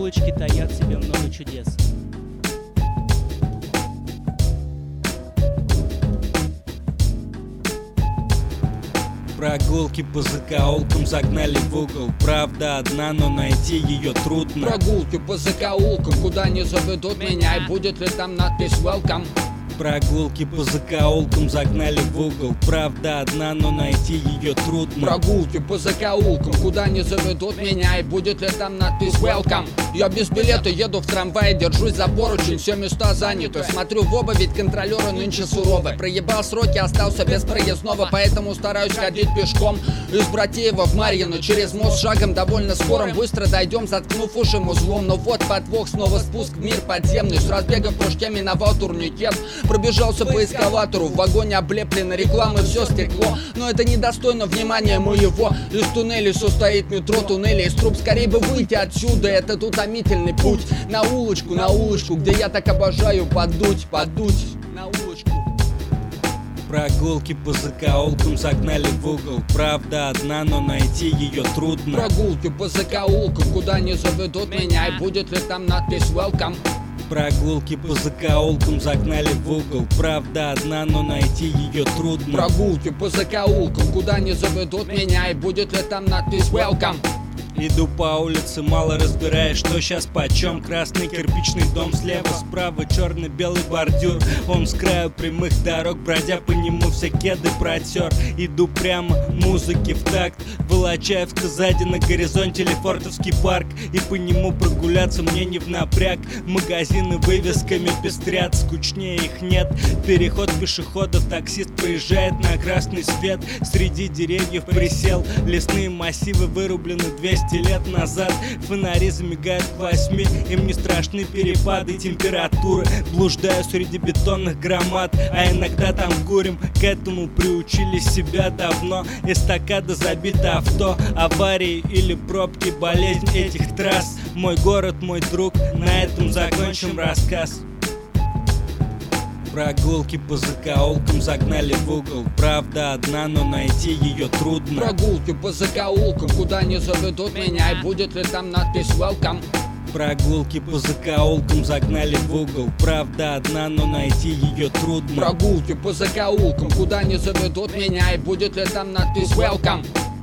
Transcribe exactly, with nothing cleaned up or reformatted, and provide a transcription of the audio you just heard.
улочки таят в себе много чудес. Прогулки по закоулкам загнали в угол. Правда одна, но найти ее трудно. Прогулки по закоулкам, куда не заведут меня, и будет ли там надпись «Welcome». Прогулки по закоулкам загнали в угол. Правда одна, но найти ее трудно. Прогулки по закоулкам, куда не заведут меня, и будет ли там надпись «Welcome». Я без билета еду в трамвае, держусь за поручень, все места заняты. Смотрю в оба, ведь контролеры нынче суровы. Проебал сроки, остался без проездного, поэтому стараюсь ходить пешком из Братеева в Марьино. Через мост шагом довольно скорым быстро дойдем, заткнув уши узлом. Но вот подвох, снова спуск в мир подземный. С разбега в прыжке миновал турникет. Пробежался по эскалатору, в вагоне облеплено рекламой все стекло. Но это недостойно внимания моего. Из туннелей состоит метро, туннели из труб. Скорее бы выйти отсюда, этот утомительный путь. На улочку, на улочку, где я так обожаю подуть, подуть. На улочку. Прогулки по закоулкам загнали в угол. Правда одна, но найти ее трудно. Прогулки по закоулкам, куда не заведут меня, и будет ли там надпись «Welcome». Прогулки по закоулкам загнали в угол. Правда одна, но найти ее трудно. Прогулки по закоулкам, куда не заведут меня, и будет ли там надпись «Welcome». Иду по улице, мало разбирая, что сейчас почем. Красный кирпичный дом слева, справа черно-белый бордюр. Он с краю прямых дорог, бродя по нему все кеды протер. Иду прямо, музыки в такт. Волочаевка сзади, на горизонте Лефортовский парк. И по нему прогуляться мне не в напряг. Магазины вывесками пестрят, скучнее их нет. Переход пешеходов, таксист проезжает на красный свет. Среди деревьев присел, лесные массивы вырублены двести лет назад. Фонари замигают к восьми, им не страшны перепады температуры. Блуждаю среди бетонных громад, а иногда там курим. К этому приучили себя давно. Эстакада забита авто, аварии или пробки, болезнь этих трасс. Мой город, мой друг, на этом закончим рассказ. Прогулки по закоулкам загнали в угол. Правда одна, но найти ее трудно. Прогулки по закоулкам, куда не заведут меня, и будет ли там надпись «Welcome». Прогулки по закоулкам загнали в угол. Правда одна, но найти ее трудно. Прогулки по закоулкам, куда не заведут меня, и будет ли там надпись «Welcome».